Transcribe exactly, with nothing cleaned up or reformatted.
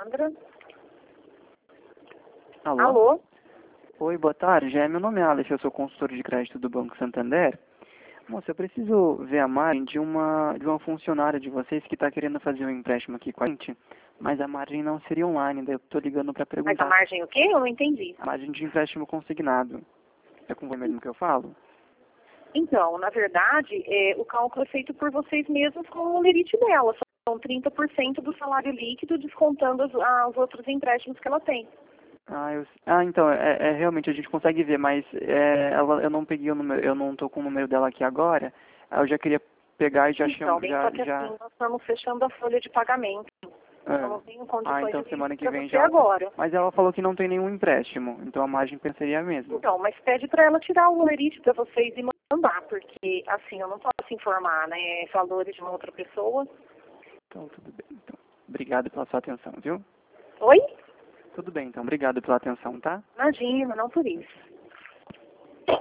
Sandra. Alô? Alô? Oi, boa tarde. É, meu nome é Alex, eu sou consultor de crédito do Banco Santander. Moça, eu preciso ver a margem de uma, de uma funcionária de vocês que está querendo fazer um empréstimo aqui com a gente, mas a margem não seria online, daí eu estou ligando para Mas a perguntar. margem o quê? Eu não entendi. A margem de empréstimo consignado. É com você mesmo que eu falo? Então, na verdade, é, o cálculo é feito por vocês mesmos com o limite dela. São trinta por cento do salário líquido, descontando as, os outros empréstimos que ela tem. Ah, eu, ah então, é, é, realmente a gente consegue ver, mas é, ela, eu não peguei o número, eu não estou com o número dela aqui agora. Eu já queria pegar e já Então, chamo, bem já, só que já... assim, nós estamos fechando a folha de pagamento. É. Eu não tenho Ah, condições então de semana que para vem você já. agora. Mas ela falou que não tem nenhum empréstimo, então a margem seria a mesma. Então, mas pede para ela tirar o lerite para vocês e mandar, porque assim, eu não posso informar, né, valores de uma outra pessoa. Então, tudo bem. Então, obrigado pela sua atenção, viu? Oi? Tudo bem, então. Obrigado pela atenção, tá? Imagina, não por isso.